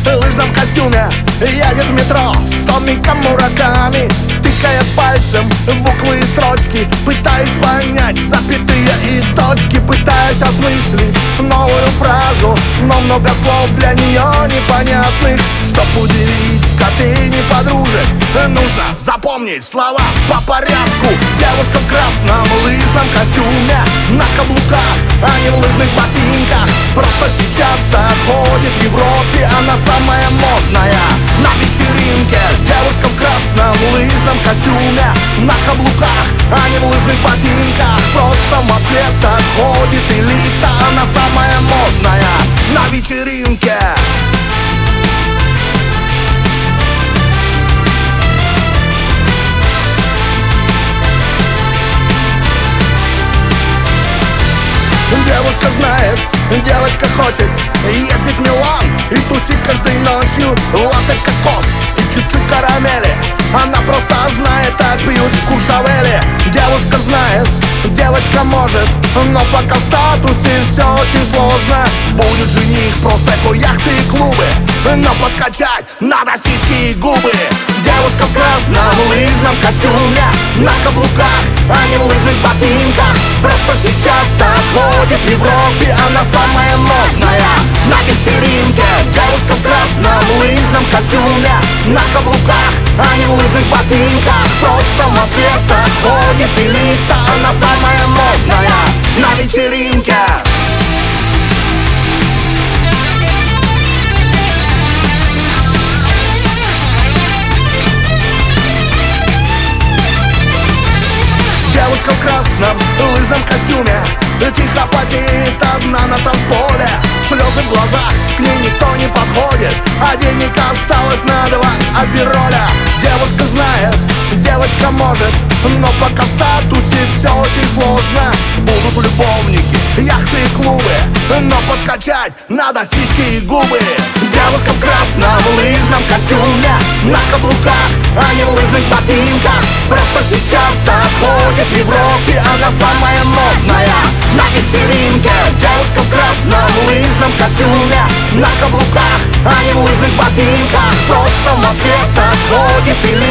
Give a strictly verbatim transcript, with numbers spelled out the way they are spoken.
лыжном костюме едет в метро с Томиком Мураками, тыкая пальцем в буквы и строчки, пытаясь понять запятые и точки, пытаясь осмыслить новую фразу, но много слов для нее непонятных. Чтоб удивить в кофейне подружек, нужно запомнить слова по порядку. Девушка в красном лыжном костюме, на каблуках, а не в лыжных ботинках. Просто сейчас-то ходит в Европе, она самая модная на вечеринке. Девушка в красном лыжном костюме, на каблуках, а не в лыжных ботинках. Просто в Москве-то ходит элита, она самая модная на вечеринке. Девушка знает, девочка хочет ездить в Милан и тусить каждой ночью. Латте кокос и чуть-чуть карамели, она просто знает, так пьют в Куршавеле. Девушка знает, девочка может, но пока в статусе все очень сложно. Будет жених, просекко, яхты и клубы, но подкачать надо сиськи и губы. Девушка в красном лыжном костюме, на каблуках, а не в лыжных ботинках. Просто сейчас-то ходит в Европе, она самая модная на вечеринке. Девушка в красном лыжном костюме, на каблуках, а не в лыжных ботинках. Просто в Москве-то ходит элита, она самая модная на вечеринке. Девушка в красном лыжном костюме тихо потеет одна на танцполе. Слезы в глазах, к ней никто не подходит, а денег осталось на два апероля. Девушка знает, девочка может, но пока в статусе все очень сложно. Будут любовники, яхты и клубы, но подкачать надо сиськи и губы. Девушка в красном лыжном костюме, на каблуках, а не в лыжных ботинках. Просто сейчас-то ходит в Европе, она самая модная на вечеринке. Девушка в красном лыжном костюме, на каблуках, а не в лыжных ботинках. Просто в Москве-то ходит элита,